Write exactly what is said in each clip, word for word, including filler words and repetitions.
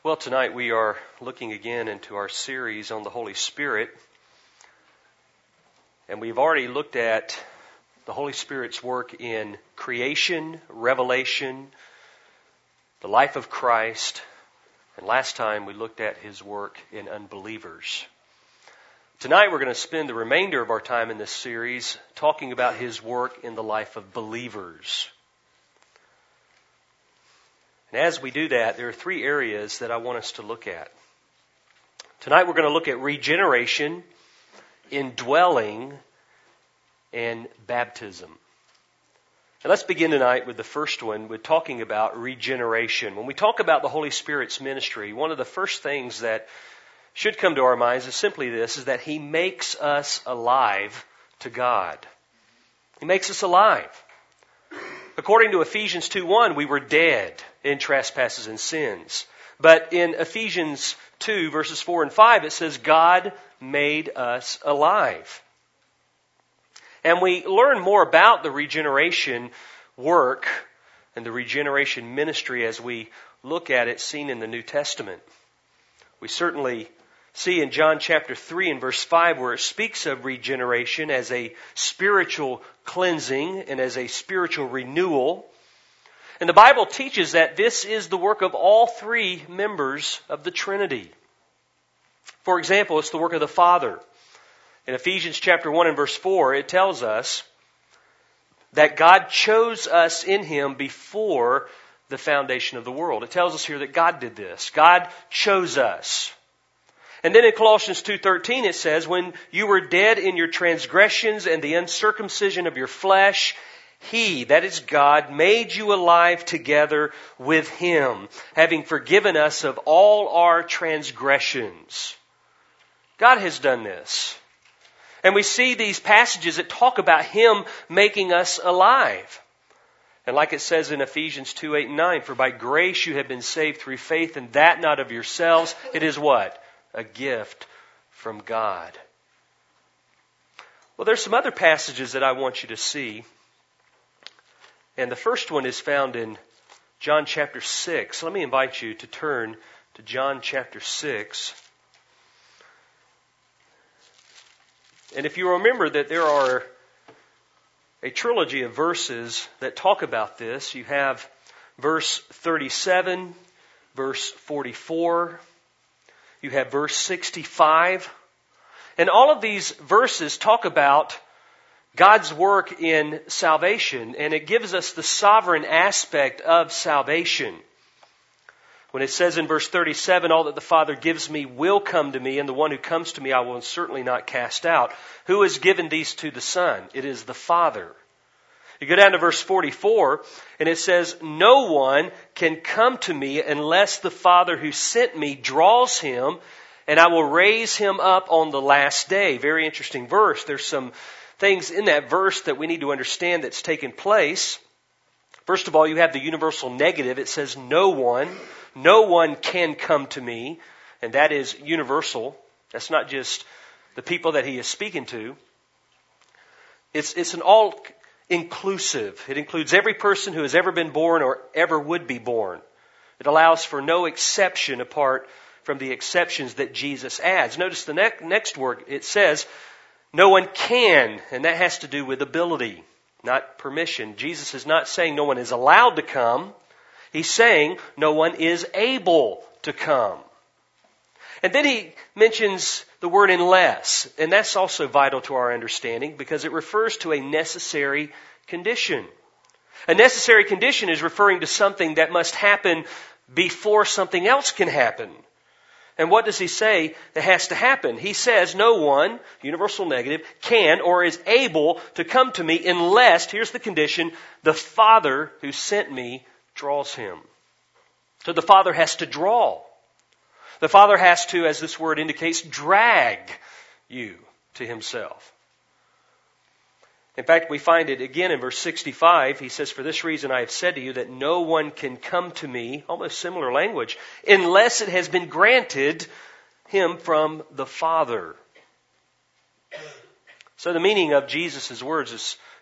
Well, tonight we are looking again into our series on the Holy Spirit. And we've already looked at the Holy Spirit's work in creation, revelation, the life of Christ. And last time we looked at His work in unbelievers. Tonight we're going to spend the remainder of our time in this series talking about His work in the life of believers. And as we do that, there are three areas that I want us to look at. Tonight we're going to look at regeneration, indwelling, and baptism. And let's begin tonight with the first one, with talking about regeneration. When we talk about the Holy Spirit's ministry, one of the first things that should come to our minds is simply this, is that He makes us alive to God. He makes us alive. According to Ephesians two one, we were dead in trespasses and sins. But in Ephesians two, verses four and five, it says, God made us alive. And we learn more about the regeneration work and the regeneration ministry as we look at it seen in the New Testament. We certainly see in John chapter three and verse five where it speaks of regeneration as a spiritual cleansing and as a spiritual renewal. And the Bible teaches that this is the work of all three members of the Trinity. For example, it's the work of the Father. In Ephesians chapter one and verse four, it tells us that God chose us in Him before the foundation of the world. It tells us here that God did this. God chose us. And then in Colossians two thirteen it says, when you were dead in your transgressions and the uncircumcision of your flesh, He, that is God, made you alive together with Him, having forgiven us of all our transgressions. God has done this. And we see these passages that talk about Him making us alive. And like it says in Ephesians two eight and nine, for by grace you have been saved through faith, and that not of yourselves. It is what? A gift from God. Well, there's some other passages that I want you to see. And the first one is found in John chapter six. Let me invite you to turn to John chapter six. And if you remember that there are a trilogy of verses that talk about this, you have verse thirty-seven, verse forty-four, you have verse sixty-five. And all of these verses talk about God's work in salvation, and it gives us the sovereign aspect of salvation. When it says in verse thirty-seven, all that the Father gives me will come to me, and the one who comes to me I will certainly not cast out. Who has given these to the Son? It is the Father. You go down to verse forty-four, and it says, no one can come to me unless the Father who sent me draws him, and I will raise him up on the last day. Very interesting verse. There's some things in that verse that we need to understand that's taken place. First of all, you have the universal negative. It says, no one, no one can come to me. And that is universal. That's not just the people that He is speaking to. It's, it's an all-inclusive. It includes every person who has ever been born or ever would be born. It allows for no exception apart from the exceptions that Jesus adds. Notice the ne- next word. It says, no one can, and that has to do with ability, not permission. Jesus is not saying no one is allowed to come. He's saying no one is able to come. And then He mentions the word unless, and that's also vital to our understanding because it refers to a necessary condition. A necessary condition is referring to something that must happen before something else can happen. And what does He say that has to happen? He says no one, universal negative, can or is able to come to me unless, here's the condition, the Father who sent me draws him. So the Father has to draw. The Father has to, as this word indicates, drag you to Himself. In fact, we find it again in verse sixty-five. He says, for this reason I have said to you that no one can come to me, almost similar language, unless it has been granted him from the Father. So the meaning of Jesus' words is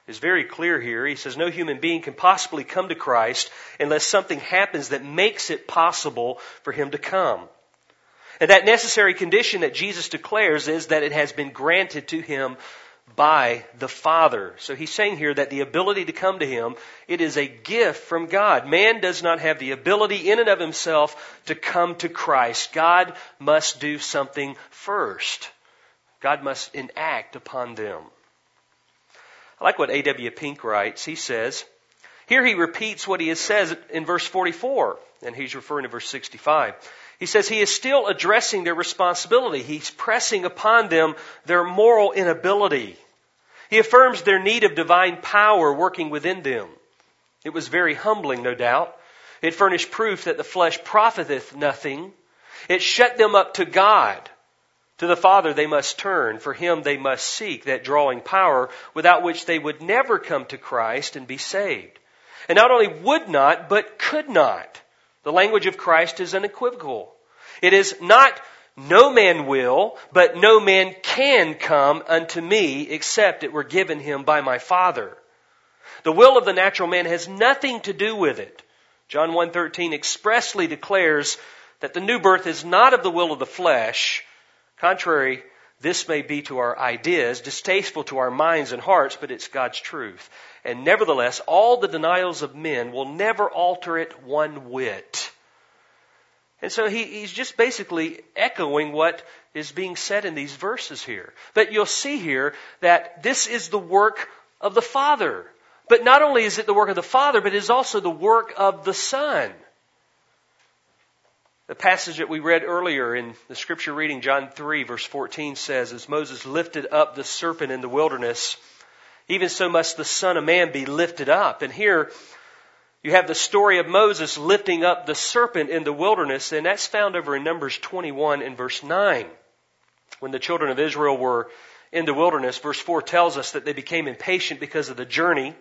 is very clear here. He says no human being can possibly come to Christ unless something happens that makes it possible for him to come. And that necessary condition that Jesus declares is that it has been granted to him by the Father. So he's saying here that the ability to come to him, it is a gift from God. Man does not have the ability in and of himself to come to Christ. God must do something first. God must enact upon them. I like what A W Pink writes. He says, here he repeats what he has said in verse forty-four, and he's referring to verse sixty-five. He says he is still addressing their responsibility. He's pressing upon them their moral inability. He affirms their need of divine power working within them. It was very humbling, no doubt. It furnished proof that the flesh profiteth nothing. It shut them up to God. To the Father they must turn. For Him they must seek that drawing power without which they would never come to Christ and be saved. And not only would not, but could not. The language of Christ is unequivocal. It is not no man will, but no man can come unto me except it were given him by my Father. The will of the natural man has nothing to do with it. John one thirteen expressly declares that the new birth is not of the will of the flesh. Contrary, this may be to our ideas, distasteful to our minds and hearts, but it's God's truth. And nevertheless, all the denials of men will never alter it one whit. And so he, he's just basically echoing what is being said in these verses here. But you'll see here that this is the work of the Father. But not only is it the work of the Father, but it is also the work of the Son. The passage that we read earlier in the scripture reading, John three, verse fourteen says, as Moses lifted up the serpent in the wilderness, even so must the Son of Man be lifted up. And here you have the story of Moses lifting up the serpent in the wilderness, and that's found over in Numbers twenty-one and verse nine. When the children of Israel were in the wilderness, verse four tells us that they became impatient because of the journey.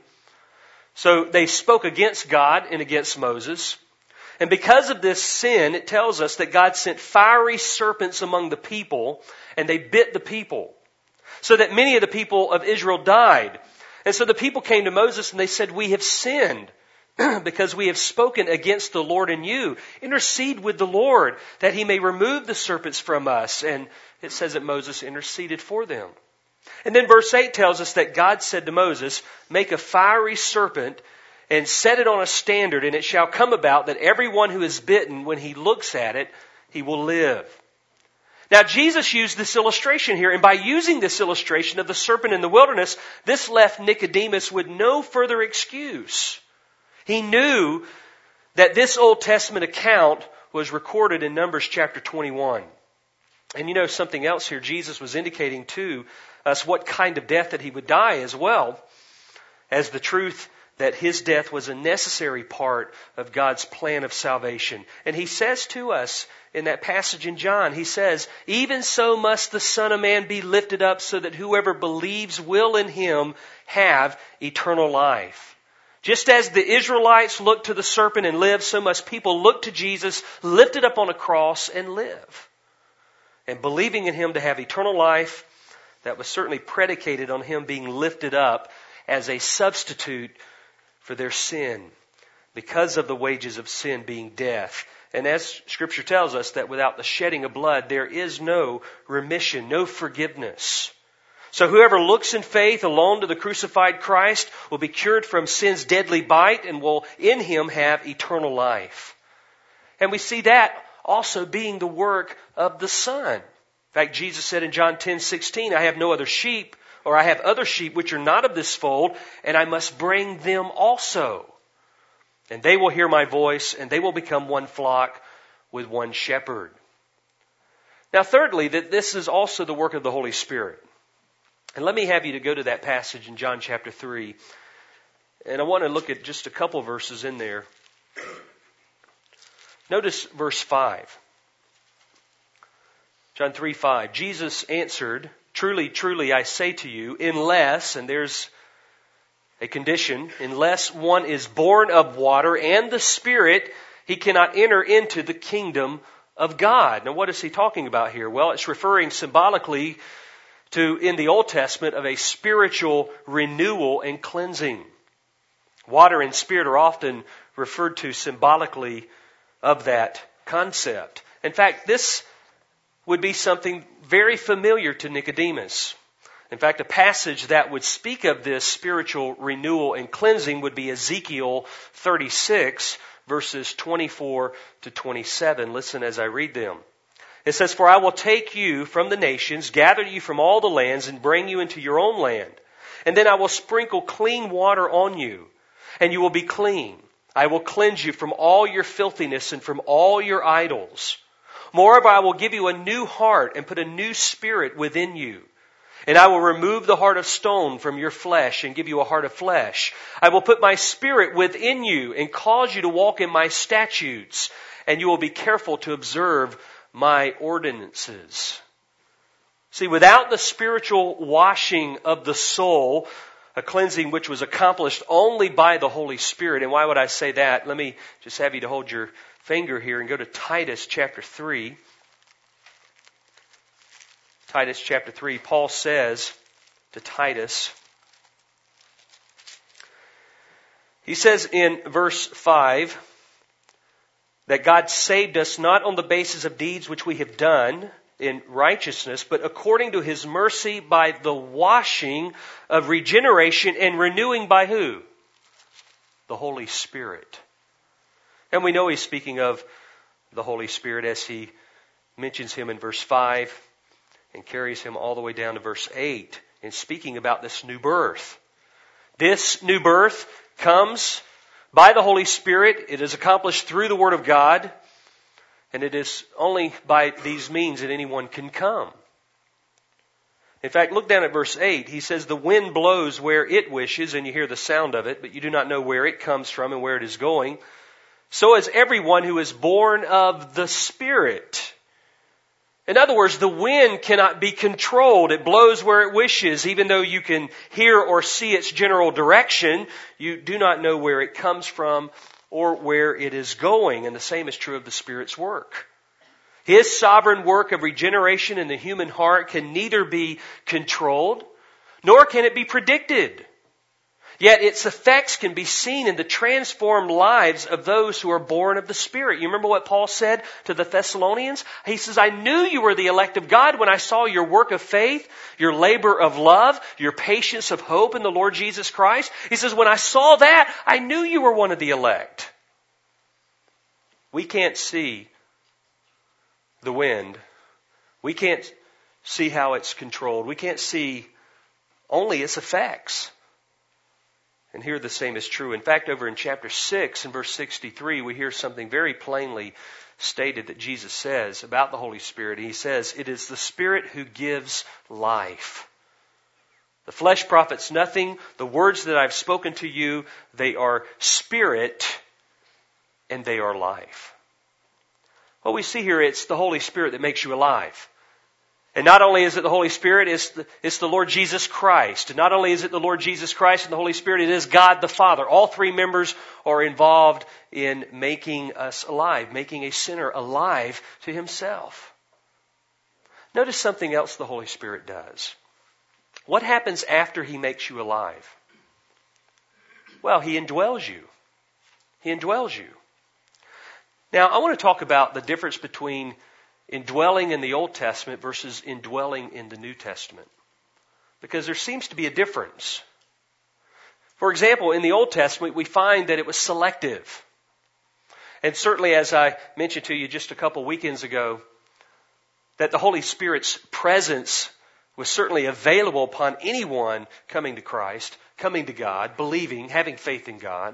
So they spoke against God and against Moses. And because of this sin, it tells us that God sent fiery serpents among the people, and they bit the people, so that many of the people of Israel died. And so the people came to Moses and they said, we have sinned because we have spoken against the Lord and you. Intercede with the Lord that He may remove the serpents from us. And it says that Moses interceded for them. And then verse eight tells us that God said to Moses, make a fiery serpent and set it on a standard, and it shall come about that everyone who is bitten, when he looks at it, he will live. Now, Jesus used this illustration here, and by using this illustration of the serpent in the wilderness, this left Nicodemus with no further excuse. He knew that this Old Testament account was recorded in Numbers chapter twenty-one. And you know something else here, Jesus was indicating to us what kind of death that He would die as well, as the truth that His death was a necessary part of God's plan of salvation. And He says to us in that passage in John, He says, even so must the Son of Man be lifted up so that whoever believes will in Him have eternal life. Just as the Israelites looked to the serpent and lived, so must people look to Jesus, lifted up on a cross and live. And believing in Him to have eternal life, that was certainly predicated on Him being lifted up as a substitute for their sin, because of the wages of sin being death. And as Scripture tells us that without the shedding of blood, there is no remission, no forgiveness. So whoever looks in faith alone to the crucified Christ will be cured from sin's deadly bite and will in Him have eternal life. And we see that also being the work of the Son. In fact, Jesus said in John ten sixteen, I have no other sheep, or I have other sheep which are not of this fold, and I must bring them also. And they will hear my voice, and they will become one flock with one shepherd. Now, thirdly, that this is also the work of the Holy Spirit. And let me have you to go to that passage in John chapter three. And I want to look at just a couple verses in there. Notice verse five. John three five. Jesus answered, truly, truly, I say to you, unless, and there's a condition, unless one is born of water and the Spirit, he cannot enter into the kingdom of God. Now, what is he talking about here? Well, it's referring symbolically to, in the Old Testament, of a spiritual renewal and cleansing. Water and spirit are often referred to symbolically of that concept. In fact, this would be something very familiar to Nicodemus. In fact, a passage that would speak of this spiritual renewal and cleansing would be Ezekiel thirty-six, verses twenty-four to twenty-seven. Listen as I read them. It says, "For I will take you from the nations, gather you from all the lands, and bring you into your own land. And then I will sprinkle clean water on you, and you will be clean. I will cleanse you from all your filthiness and from all your idols. Moreover, I will give you a new heart and put a new spirit within you. And I will remove the heart of stone from your flesh and give you a heart of flesh. I will put my spirit within you and cause you to walk in my statutes, and you will be careful to observe my ordinances." See, without the spiritual washing of the soul, a cleansing which was accomplished only by the Holy Spirit. And why would I say that? Let me just have you to hold your finger here and go to Titus chapter three. Titus chapter three, Paul says to Titus, he says in verse five that God saved us not on the basis of deeds which we have done in righteousness, but according to His mercy by the washing of regeneration and renewing by who? The Holy Spirit. And we know he's speaking of the Holy Spirit as he mentions Him in verse five and carries Him all the way down to verse eight in speaking about this new birth. This new birth comes by the Holy Spirit. It is accomplished through the Word of God. And it is only by these means that anyone can come. In fact, look down at verse eight. He says, "The wind blows where it wishes, and you hear the sound of it, but you do not know where it comes from and where it is going. So is everyone who is born of the Spirit." In other words, the wind cannot be controlled. It blows where it wishes. Even though you can hear or see its general direction, you do not know where it comes from or where it is going. And the same is true of the Spirit's work. His sovereign work of regeneration in the human heart can neither be controlled, nor can it be predicted. Yet its effects can be seen in the transformed lives of those who are born of the Spirit. You remember what Paul said to the Thessalonians? He says, "I knew you were the elect of God when I saw your work of faith, your labor of love, your patience of hope in the Lord Jesus Christ." He says, "When I saw that, I knew you were one of the elect." We can't see the wind. We can't see how it's controlled. We can't see only its effects. And here the same is true. In fact, over in chapter six and verse sixty-three, we hear something very plainly stated that Jesus says about the Holy Spirit. He says, "It is the Spirit who gives life. The flesh profits nothing. The words that I've spoken to you, they are spirit and they are life." What we see here, it's the Holy Spirit that makes you alive. And not only is it the Holy Spirit, it's the, it's the Lord Jesus Christ. And not only is it the Lord Jesus Christ and the Holy Spirit, it is God the Father. All three members are involved in making us alive, making a sinner alive to Himself. Notice something else the Holy Spirit does. What happens after He makes you alive? Well, He indwells you. He indwells you. Now, I want to talk about the difference between indwelling in the Old Testament versus indwelling in the New Testament. Because there seems to be a difference. For example, in the Old Testament, we find that it was selective. And certainly, as I mentioned to you just a couple weekends ago, that the Holy Spirit's presence was certainly available upon anyone coming to Christ, coming to God, believing, having faith in God.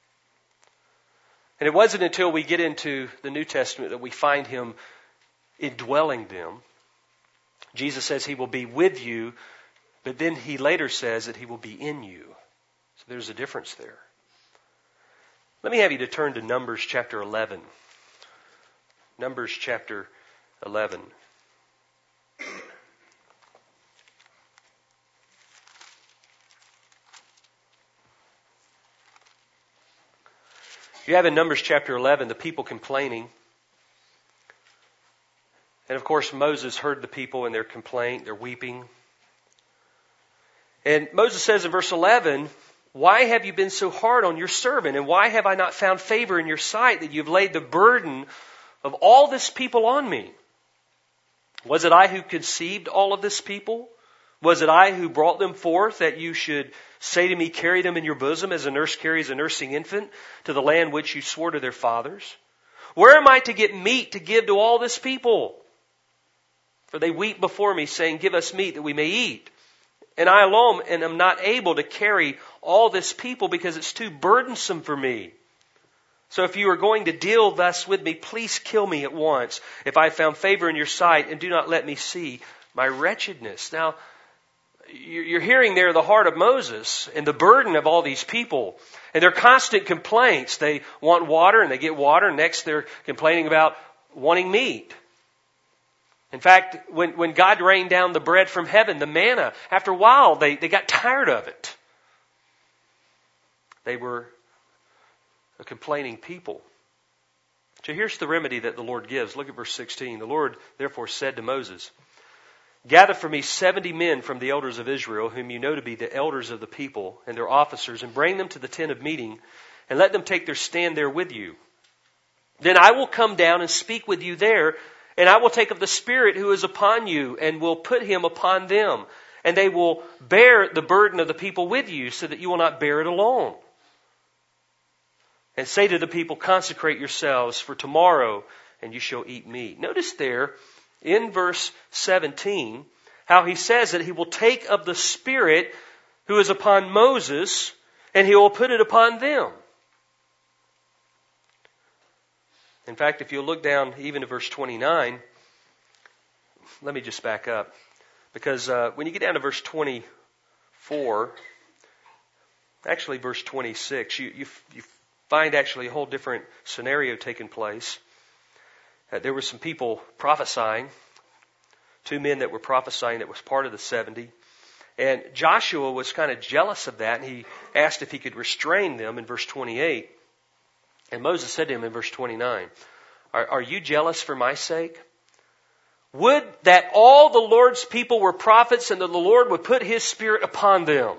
And it wasn't until we get into the New Testament that we find Him indwelling them. Jesus says He will be with you, but then He later says that He will be in you. So there's a difference there. Let me have you to turn to Numbers chapter eleven. Numbers chapter eleven. You have in Numbers chapter eleven the people complaining. And of course Moses heard the people and their complaint, their weeping. And Moses says in verse eleven, why have you been so hard on your servant? And why have I not found favor in your sight that you've laid the burden of all this people on me? Was it I who conceived all of this people? Was it I who brought them forth that you should say to me, carry them in your bosom as a nurse carries a nursing infant to the land which you swore to their fathers? Where am I to get meat to give to all this people? For they weep before me, saying, give us meat that we may eat. And I alone and am not able to carry all this people because it's too burdensome for me. So if you are going to deal thus with me, please kill me at once, if I have found favor in your sight, and do not let me see my wretchedness. Now, you're hearing there the heart of Moses and the burden of all these people and their constant complaints. They want water and they get water. Next, they're complaining about wanting meat. In fact, when, when God rained down the bread from heaven, the manna, after a while, they, they got tired of it. They were a complaining people. So here's the remedy that the Lord gives. Look at verse sixteen. The Lord therefore said to Moses, gather for me seventy men from the elders of Israel, whom you know to be the elders of the people and their officers, and bring them to the tent of meeting, and let them take their stand there with you. Then I will come down and speak with you there, and I will take of the Spirit who is upon you, and will put him upon them. And they will bear the burden of the people with you, so that you will not bear it alone. And say to the people, consecrate yourselves for tomorrow, and you shall eat meat. Notice there, in verse seventeen, how he says that he will take of the Spirit who is upon Moses, and he will put it upon them. In fact, if you look down even to verse twenty-nine, let me just back up. Because uh, when you get down to verse twenty-four, actually verse twenty-six, you, you, you find actually a whole different scenario taking place. Uh, there were some people prophesying, two men that were prophesying that was part of the seventy. And Joshua was kind of jealous of that, and he asked if he could restrain them in verse twenty-eight. And Moses said to him in verse twenty-nine, are, are you jealous for my sake? Would that all the Lord's people were prophets and that the Lord would put his Spirit upon them.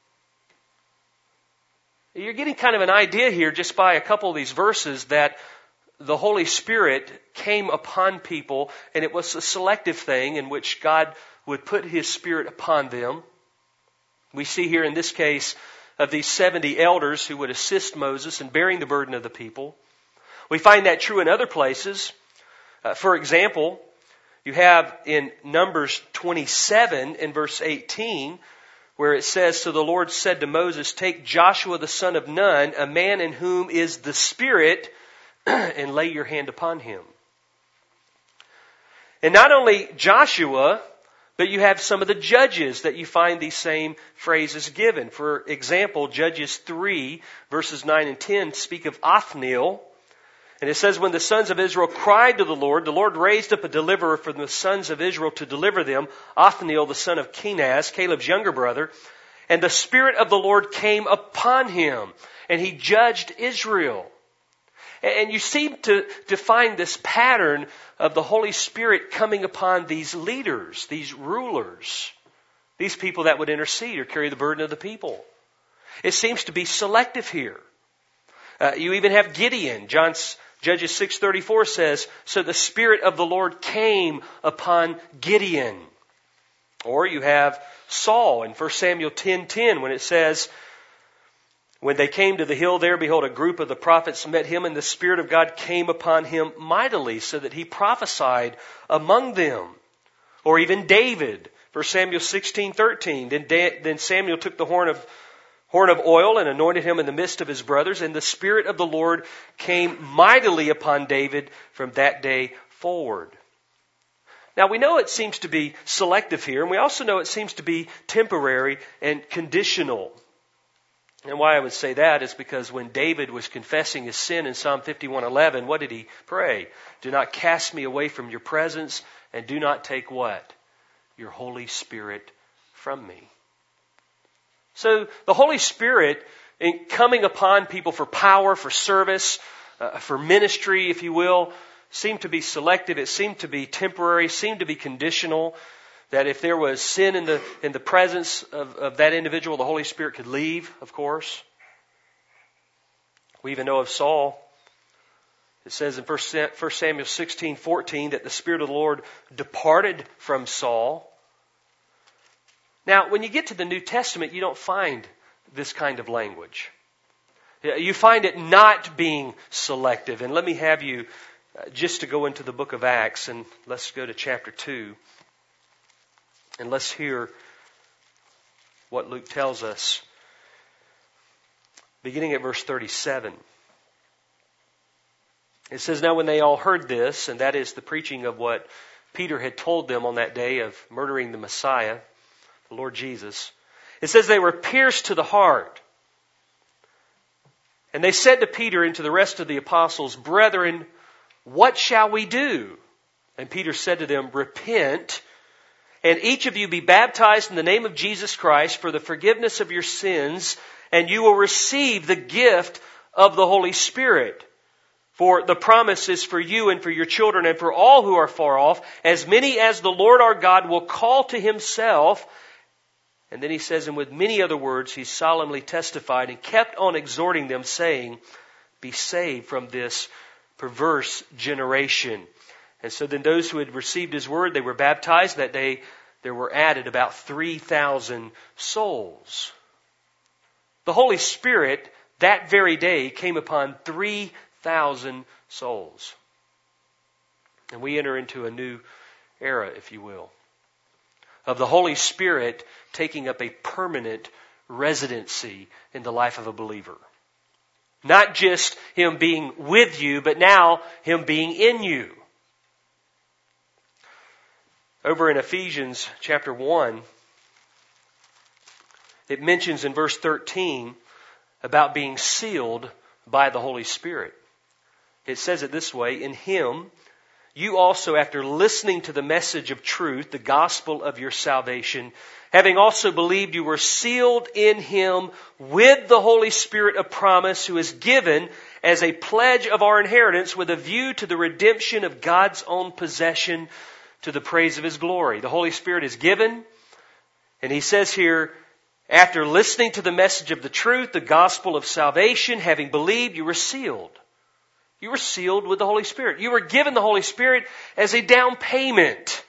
You're getting kind of an idea here just by a couple of these verses that the Holy Spirit came upon people, and it was a selective thing in which God would put his Spirit upon them. We see here in this case of these seventy elders who would assist Moses in bearing the burden of the people. We find that true in other places. Uh, for example, you have in Numbers twenty-seven in verse eighteen, where it says, so the Lord said to Moses, take Joshua the son of Nun, a man in whom is the Spirit, and lay your hand upon him. And not only Joshua, but you have some of the judges that you find these same phrases given. For example, Judges three, verses nine and ten speak of Othniel. And it says, when the sons of Israel cried to the Lord, the Lord raised up a deliverer from the sons of Israel to deliver them, Othniel the son of Kenaz, Caleb's younger brother. And the Spirit of the Lord came upon him, and he judged Israel. And you seem to, to find this pattern of the Holy Spirit coming upon these leaders, these rulers, these people that would intercede or carry the burden of the people. It seems to be selective here. Uh, you even have Gideon. John's, Judges six thirty-four says, so the Spirit of the Lord came upon Gideon. Or you have Saul in First Samuel ten ten when it says, when they came to the hill there, behold, a group of the prophets met him, and the Spirit of God came upon him mightily, so that he prophesied among them. Or even David, First Samuel sixteen thirteen. Then, da- then Samuel took the horn of horn of oil and anointed him in the midst of his brothers, and the Spirit of the Lord came mightily upon David from that day forward. Now we know it seems to be selective here, and we also know it seems to be temporary and conditional. And why I would say that is because when David was confessing his sin in Psalm fifty-one eleven, what did he pray? Do not cast me away from your presence, and do not take what? Your Holy Spirit from me. So the Holy Spirit in coming upon people for power, for service, uh, for ministry, if you will, seemed to be selective. It seemed to be temporary, seemed to be conditional. That if there was sin in the in the presence of, of that individual, the Holy Spirit could leave, of course. We even know of Saul. It says in First Samuel sixteen fourteen that the Spirit of the Lord departed from Saul. Now, when you get to the New Testament, you don't find this kind of language. You find it not being selective. And let me have you just to go into the book of Acts, and let's go to chapter two. And let's hear what Luke tells us. Beginning at verse thirty-seven. It says, now when they all heard this, and that is the preaching of what Peter had told them on that day of murdering the Messiah, the Lord Jesus, it says they were pierced to the heart. And they said to Peter and to the rest of the apostles, brethren, what shall we do? And Peter said to them, repent, and each of you be baptized in the name of Jesus Christ for the forgiveness of your sins, and you will receive the gift of the Holy Spirit. For the promise is for you and for your children and for all who are far off, as many as the Lord our God will call to Himself. And then he says, and with many other words, he solemnly testified and kept on exhorting them, saying, be saved from this perverse generation. And so then those who had received his word, they were baptized. That day there were added about three thousand souls. The Holy Spirit that very day came upon three thousand souls. And we enter into a new era, if you will, of the Holy Spirit taking up a permanent residency in the life of a believer. Not just Him being with you, but now Him being in you. Over in Ephesians chapter one, it mentions in verse thirteen about being sealed by the Holy Spirit. It says it this way, in Him, you also, after listening to the message of truth, the gospel of your salvation, having also believed, you were sealed in Him with the Holy Spirit of promise, who is given as a pledge of our inheritance with a view to the redemption of God's own possession to the praise of His glory. The Holy Spirit is given, and He says here, after listening to the message of the truth, the gospel of salvation, having believed, you were sealed. You were sealed with the Holy Spirit. You were given the Holy Spirit as a down payment.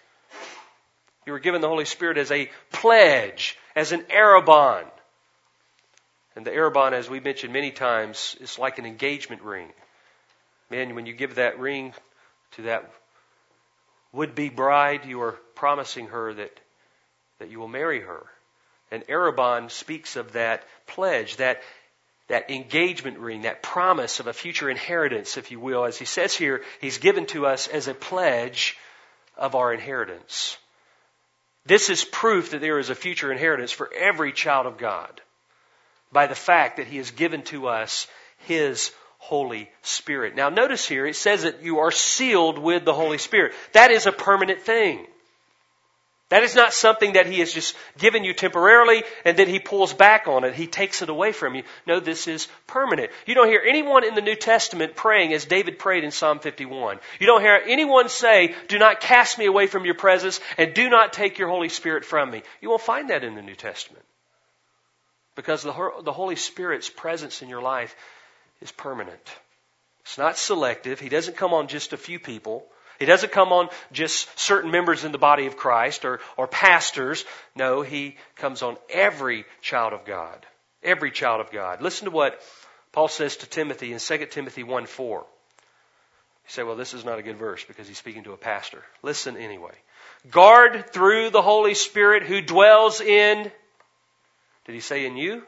You were given the Holy Spirit as a pledge, as an arrabon. And the arrabon, as we mentioned many times, is like an engagement ring. Man, when you give that ring to that would-be bride, you are promising her that, that you will marry her. And arrabon speaks of that pledge, that That engagement ring, that promise of a future inheritance, if you will. As he says here, He's given to us as a pledge of our inheritance. This is proof that there is a future inheritance for every child of God by the fact that He has given to us His Holy Spirit. Now notice here, it says that you are sealed with the Holy Spirit. That is a permanent thing. That is not something that He has just given you temporarily and then He pulls back on it. He takes it away from you. No, this is permanent. You don't hear anyone in the New Testament praying as David prayed in Psalm fifty-one. You don't hear anyone say, do not cast me away from your presence and do not take your Holy Spirit from me. You won't find that in the New Testament. Because the, the Holy Spirit's presence in your life is permanent. It's not selective. He doesn't come on just a few people. He doesn't come on just certain members in the body of Christ or, or pastors. No, He comes on every child of God. Every child of God. Listen to what Paul says to Timothy in Second Timothy one four. You say, well, this is not a good verse because he's speaking to a pastor. Listen anyway. Guard through the Holy Spirit who dwells in... Did he say in you?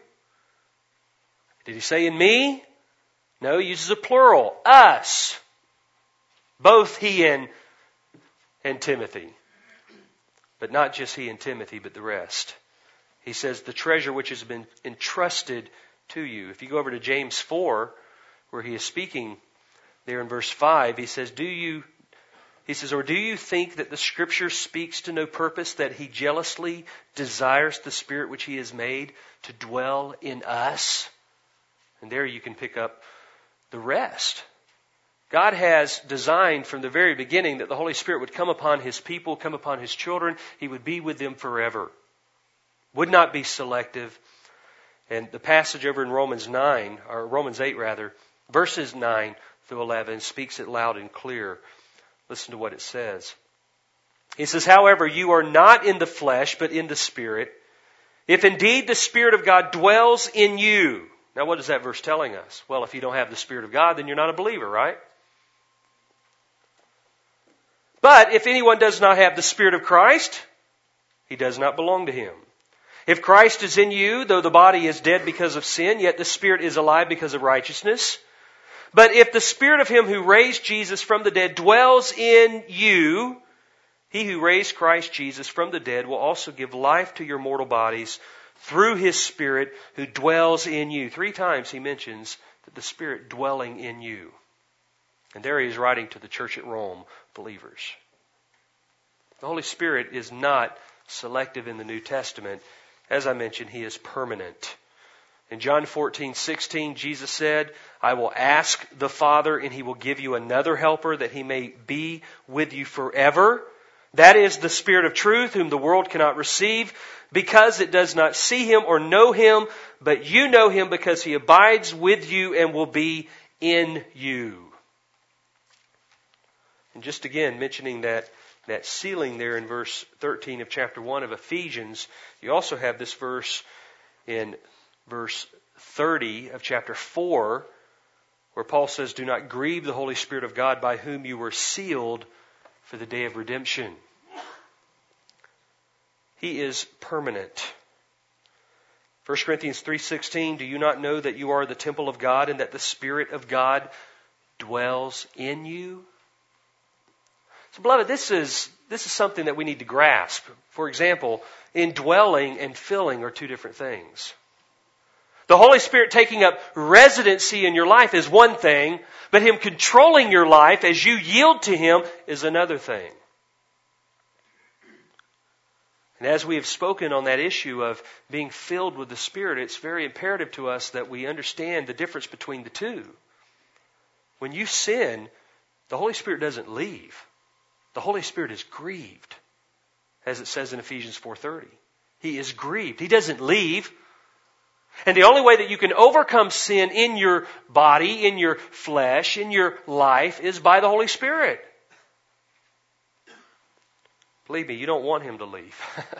Did he say in me? No, he uses a plural. Us. Both he and, and Timothy. But not just he and Timothy, but the rest. He says, the treasure which has been entrusted to you. If you go over to James four, where he is speaking there in verse five, he says, do you, he says, or do you think that the Scripture speaks to no purpose, that He jealously desires the Spirit which He has made to dwell in us? And there you can pick up the rest. God has designed from the very beginning that the Holy Spirit would come upon His people, come upon His children. He would be with them forever. Would not be selective. And the passage over in Romans nine, or Romans eight rather, verses nine through eleven speaks it loud and clear. Listen to what it says. It says, however, you are not in the flesh, but in the Spirit, if indeed the Spirit of God dwells in you. Now what is that verse telling us? Well, if you don't have the Spirit of God, then you're not a believer, right? But if anyone does not have the Spirit of Christ, he does not belong to Him. If Christ is in you, though the body is dead because of sin, yet the Spirit is alive because of righteousness. But if the Spirit of Him who raised Jesus from the dead dwells in you, He who raised Christ Jesus from the dead will also give life to your mortal bodies through His Spirit who dwells in you. Three times He mentions that the Spirit dwelling in you. And there He is writing to the church at Rome, believers. The Holy Spirit is not selective in the New Testament. As I mentioned, He is permanent. In John fourteen sixteen, Jesus said, I will ask the Father, and He will give you another helper that He may be with you forever. That is the Spirit of truth, whom the world cannot receive, because it does not see Him or know Him, but you know Him because He abides with you and will be in you. And just again, mentioning that, that sealing there in verse thirteen of chapter one of Ephesians, you also have this verse in verse thirty of chapter four, where Paul says, do not grieve the Holy Spirit of God by whom you were sealed for the day of redemption. He is permanent. First Corinthians three sixteen, do you not know that you are the temple of God and that the Spirit of God dwells in you? So beloved, this is, this is something that we need to grasp. For example, indwelling and filling are two different things. The Holy Spirit taking up residency in your life is one thing, but Him controlling your life as you yield to Him is another thing. And as we have spoken on that issue of being filled with the Spirit, it's very imperative to us that we understand the difference between the two. When you sin, the Holy Spirit doesn't leave. The Holy Spirit is grieved, as it says in Ephesians four thirty. He is grieved. He doesn't leave. And the only way that you can overcome sin in your body, in your flesh, in your life, is by the Holy Spirit. Believe me, you don't want Him to leave.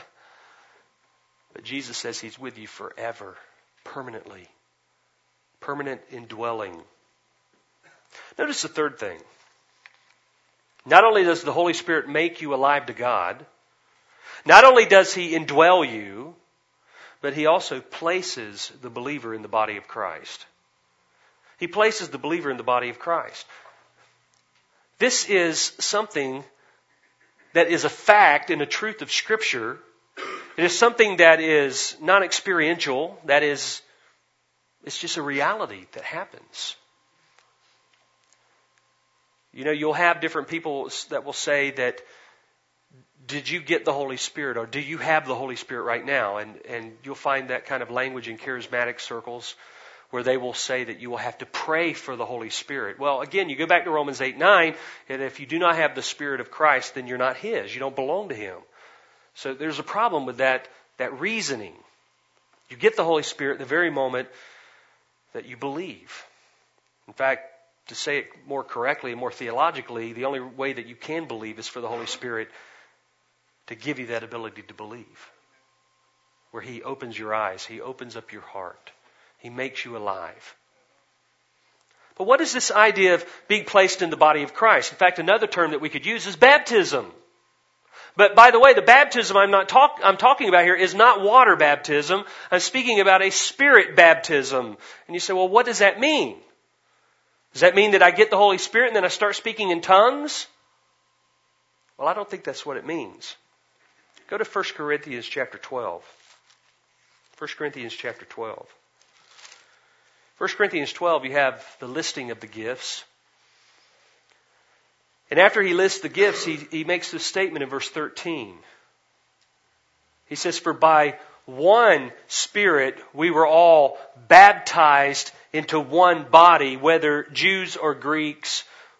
But Jesus says He's with you forever, permanently. Permanent indwelling. Notice the third thing. Not only does the Holy Spirit make you alive to God, not only does He indwell you, but He also places the believer in the body of Christ. He places the believer in the body of Christ. This is something that is a fact and a truth of Scripture. It is something that is non-experiential. That is, it's just a reality that happens. You know, you'll have different people that will say that, did you get the Holy Spirit, or do you have the Holy Spirit right now? And, and you'll find that kind of language in charismatic circles where they will say that you will have to pray for the Holy Spirit. Well, again, you go back to Romans eight nine, and if you do not have the Spirit of Christ, then you're not His. You don't belong to Him. So there's a problem with that, that reasoning. You get the Holy Spirit the very moment that you believe. In fact, to say it more correctly and more theologically, the only way that you can believe is for the Holy Spirit to give you that ability to believe. Where He opens your eyes, He opens up your heart. He makes you alive. But what is this idea of being placed in the body of Christ? In fact, another term that we could use is baptism. But by the way, the baptism I'm not talk, I'm talking about here is not water baptism. I'm speaking about a Spirit baptism. And you say, well, what does that mean? Does that mean that I get the Holy Spirit and then I start speaking in tongues? Well, I don't think that's what it means. Go to First Corinthians chapter twelve. First Corinthians chapter twelve. First Corinthians twelve, you have the listing of the gifts. And after he lists the gifts, he, he makes this statement in verse thirteen. He says, for by one Spirit we were all baptized into one body, whether Jews or Greeks,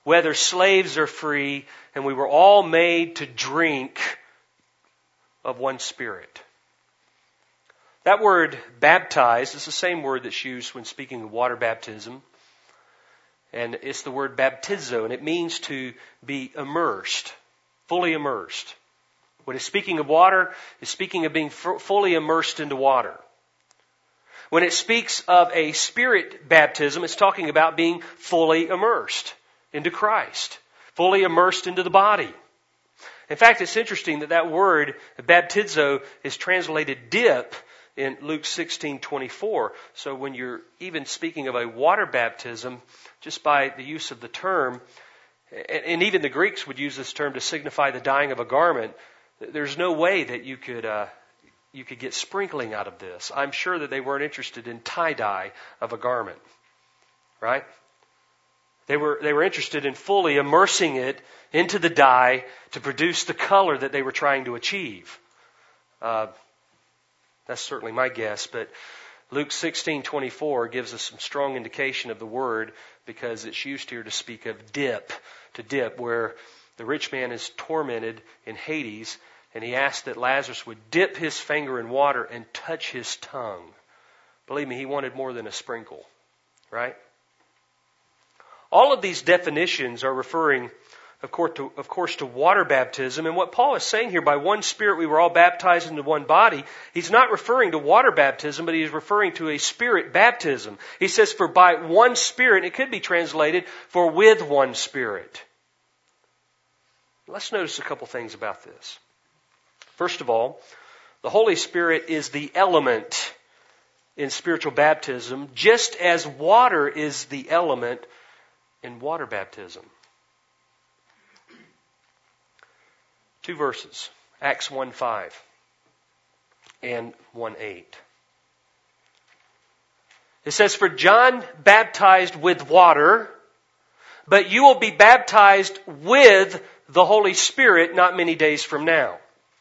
whether slaves or free, and we were all made to drink of one Spirit. That word baptized is the same word that's used when speaking of water baptism. And it's the word baptizo, and it means to be immersed, fully immersed. When it's speaking of water, it's speaking of being f- fully immersed into water. When it speaks of a Spirit baptism, it's talking about being fully immersed into Christ, fully immersed into the body. In fact, it's interesting that that word, baptizo, is translated dip in Luke sixteen twenty-four. So when you're even speaking of a water baptism, just by the use of the term, and even the Greeks would use this term to signify the dyeing of a garment, there's no way that you could uh, you could get sprinkling out of this. I'm sure that they weren't interested in tie-dye of a garment, right? They were they were interested in fully immersing it into the dye to produce the color that they were trying to achieve. Uh, that's certainly my guess, but Luke sixteen twenty-four gives us some strong indication of the word because it's used here to speak of dip, to dip, where the rich man is tormented in Hades, and he asked that Lazarus would dip his finger in water and touch his tongue. Believe me, he wanted more than a sprinkle, right? All of these definitions are referring, of course, to, of course, to water baptism. And what Paul is saying here, by one Spirit we were all baptized into one body, he's not referring to water baptism, but he's referring to a Spirit baptism. He says, for by one Spirit, it could be translated, for with one Spirit. Let's notice a couple things about this. First of all, the Holy Spirit is the element in spiritual baptism, just as water is the element in water baptism. Two verses, Acts one five and one eight. It says, for John baptized with water, but you will be baptized with the Holy Spirit not many days from now.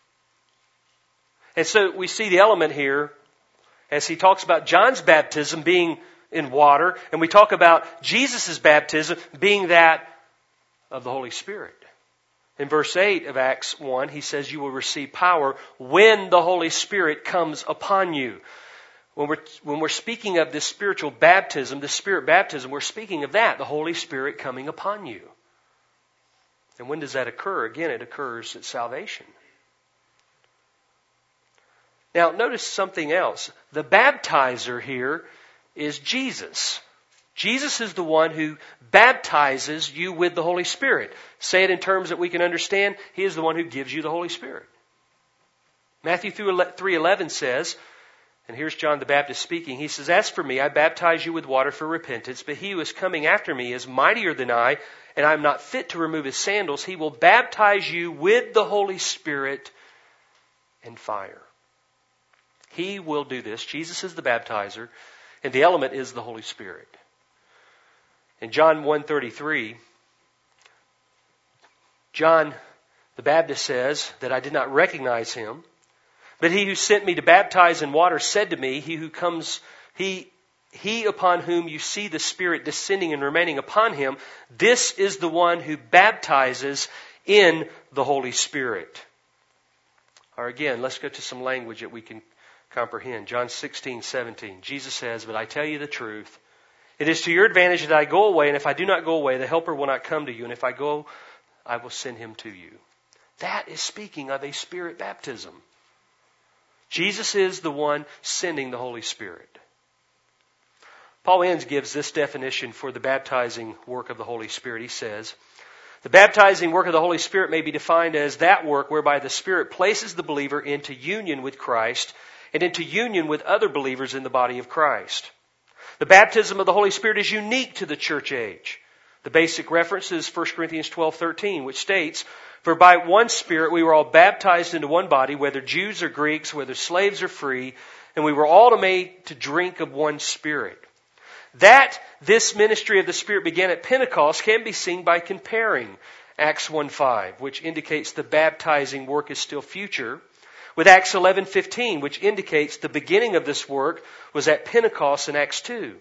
And so we see the element here as he talks about John's baptism being in water, and we talk about Jesus' baptism being that of the Holy Spirit. In verse eight of Acts one, he says, you will receive power when the Holy Spirit comes upon you. When we're, when we're speaking of this spiritual baptism, this Spirit baptism, we're speaking of that, the Holy Spirit coming upon you. And when does that occur? Again, it occurs at salvation. Now, notice something else. The baptizer here is Jesus. Jesus is the one who baptizes you with the Holy Spirit. Say it in terms that we can understand. He is the one who gives you the Holy Spirit. Matthew three eleven says, and here's John the Baptist speaking, he says, as for me, I baptize you with water for repentance, but he who is coming after me is mightier than I, and I am not fit to remove his sandals. He will baptize you with the Holy Spirit and fire. He will do this. Jesus is the baptizer, and the element is the Holy Spirit. In John one thirty-three, John the Baptist says that I did not recognize him, but he who sent me to baptize in water said to me, he who comes, he, he upon whom you see the Spirit descending and remaining upon him, this is the one who baptizes in the Holy Spirit. Or again, let's go to some language that we can comprehend. John sixteen seventeen. Jesus says, but I tell you the truth. It is to your advantage that I go away, and if I do not go away, the Helper will not come to you, and if I go, I will send him to you. That is speaking of a Spirit baptism. Jesus is the one sending the Holy Spirit. Paul Enns gives this definition for the baptizing work of the Holy Spirit. He says, the baptizing work of the Holy Spirit may be defined as that work whereby the Spirit places the believer into union with Christ and into union with other believers in the body of Christ. The baptism of the Holy Spirit is unique to the church age. The basic reference is First Corinthians twelve thirteen, which states, for by one Spirit we were all baptized into one body, whether Jews or Greeks, whether slaves or free, and we were all made to drink of one Spirit. That this ministry of the Spirit began at Pentecost can be seen by comparing Acts one five, which indicates the baptizing work is still future, with Acts eleven fifteen, which indicates the beginning of this work was at Pentecost in Acts two.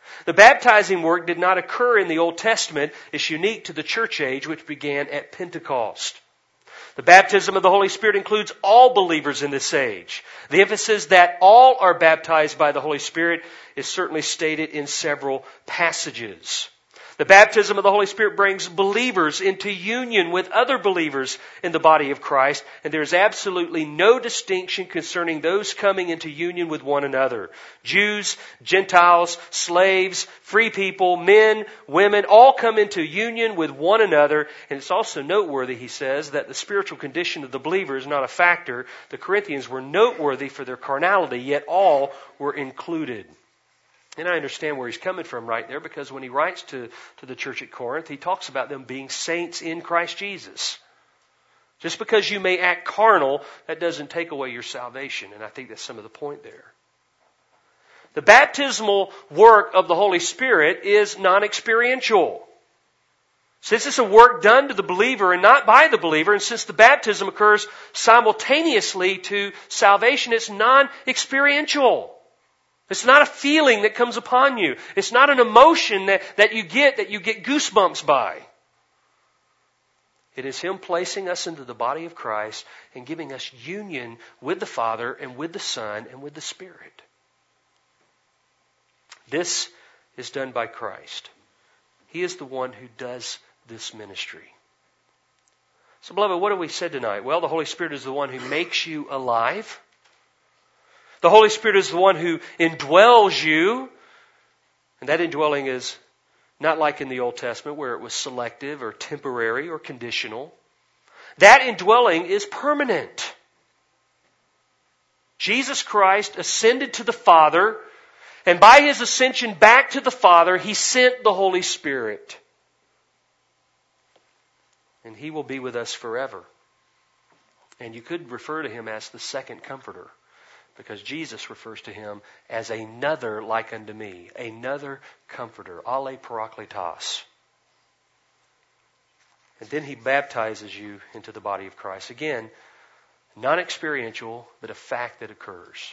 The baptizing work did not occur in the Old Testament. It's unique to the church age, which began at Pentecost. The baptism of the Holy Spirit includes all believers in this age. The emphasis that all are baptized by the Holy Spirit is certainly stated in several passages. The baptism of the Holy Spirit brings believers into union with other believers in the body of Christ, and there is absolutely no distinction concerning those coming into union with one another. Jews, Gentiles, slaves, free people, men, women, all come into union with one another, and it's also noteworthy, he says, that the spiritual condition of the believer is not a factor. The Corinthians were noteworthy for their carnality, yet all were included. And I understand where he's coming from right there, because when he writes to, to the church at Corinth, he talks about them being saints in Christ Jesus. Just because you may act carnal, that doesn't take away your salvation. And I think that's some of the point there. The baptismal work of the Holy Spirit is non-experiential. Since it's a work done to the believer and not by the believer, and since the baptism occurs simultaneously to salvation, it's non-experiential. It's not a feeling that comes upon you. It's not an emotion that, that you get, that you get goosebumps by. It is Him placing us into the body of Christ and giving us union with the Father and with the Son and with the Spirit. This is done by Christ. He is the one who does this ministry. So, beloved, what have we said tonight? Well, the Holy Spirit is the one who makes you alive. The Holy Spirit is the one who indwells you. And that indwelling is not like in the Old Testament where it was selective or temporary or conditional. That indwelling is permanent. Jesus Christ ascended to the Father, and by His ascension back to the Father, He sent the Holy Spirit. And He will be with us forever. And you could refer to Him as the second Comforter, because Jesus refers to Him as another like unto me, another Comforter, alle parakletos. And then He baptizes you into the body of Christ. Again, non-experiential, but a fact that occurs.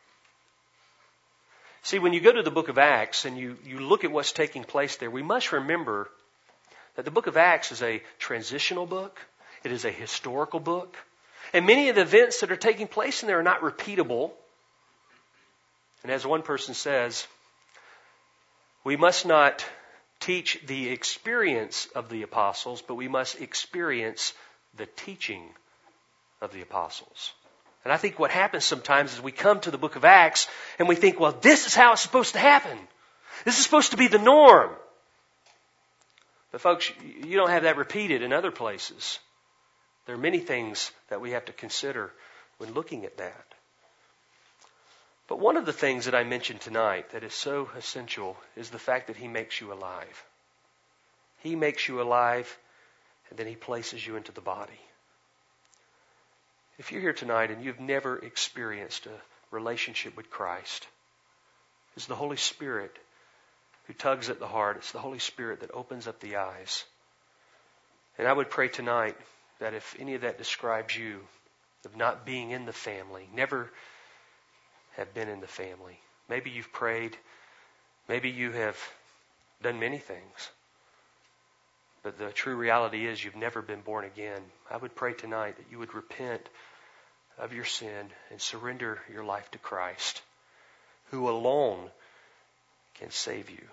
See, when you go to the book of Acts and you, you look at what's taking place there, we must remember that the book of Acts is a transitional book. It is a historical book. And many of the events that are taking place in there are not repeatable. And as one person says, we must not teach the experience of the apostles, but we must experience the teaching of the apostles. And I think what happens sometimes is we come to the book of Acts and we think, well, this is how it's supposed to happen. This is supposed to be the norm. But folks, you don't have that repeated in other places. There are many things that we have to consider when looking at that. But one of the things that I mentioned tonight that is so essential is the fact that He makes you alive. He makes you alive, and then He places you into the body. If you're here tonight and you've never experienced a relationship with Christ, it's the Holy Spirit who tugs at the heart. It's the Holy Spirit that opens up the eyes. And I would pray tonight that if any of that describes you, of not being in the family, never have been in the family. Maybe you've prayed. Maybe you have done many things. But the true reality is you've never been born again. I would pray tonight that you would repent of your sin and surrender your life to Christ, who alone can save you.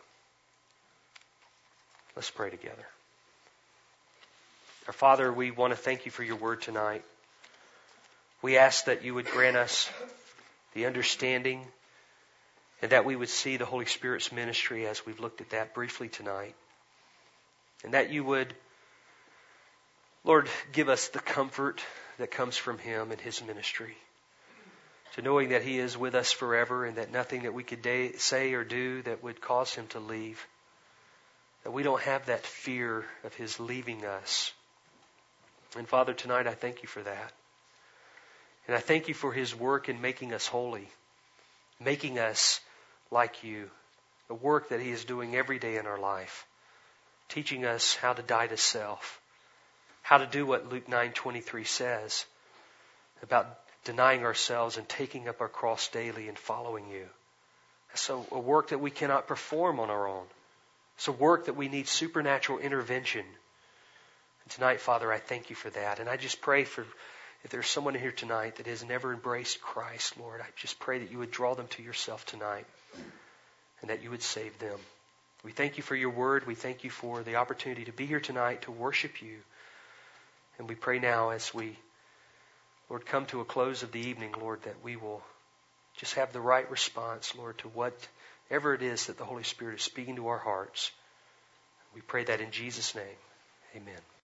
Let's pray together. Our Father, we want to thank You for Your word tonight. We ask that You would grant us the understanding and that we would see the Holy Spirit's ministry as we've looked at that briefly tonight. And that You would, Lord, give us the comfort that comes from Him and His ministry. To knowing that He is with us forever and that nothing that we could day, say or do that would cause Him to leave. That we don't have that fear of His leaving us. And Father, tonight I thank You for that. And I thank You for His work in making us holy, making us like You, the work that He is doing every day in our life, teaching us how to die to self, how to do what Luke nine twenty-three says about denying ourselves and taking up our cross daily and following You. It's a, a work that we cannot perform on our own. It's a work that we need supernatural intervention. And tonight, Father, I thank you for that. And I just pray for, if there's someone here tonight that has never embraced Christ, Lord, I just pray that you would draw them to yourself tonight and that you would save them. We thank you for your word. We thank you for the opportunity to be here tonight to worship you. And we pray now as we, Lord, come to a close of the evening, Lord, that we will just have the right response, Lord, to whatever it is that the Holy Spirit is speaking to our hearts. We pray that in Jesus' name. Amen.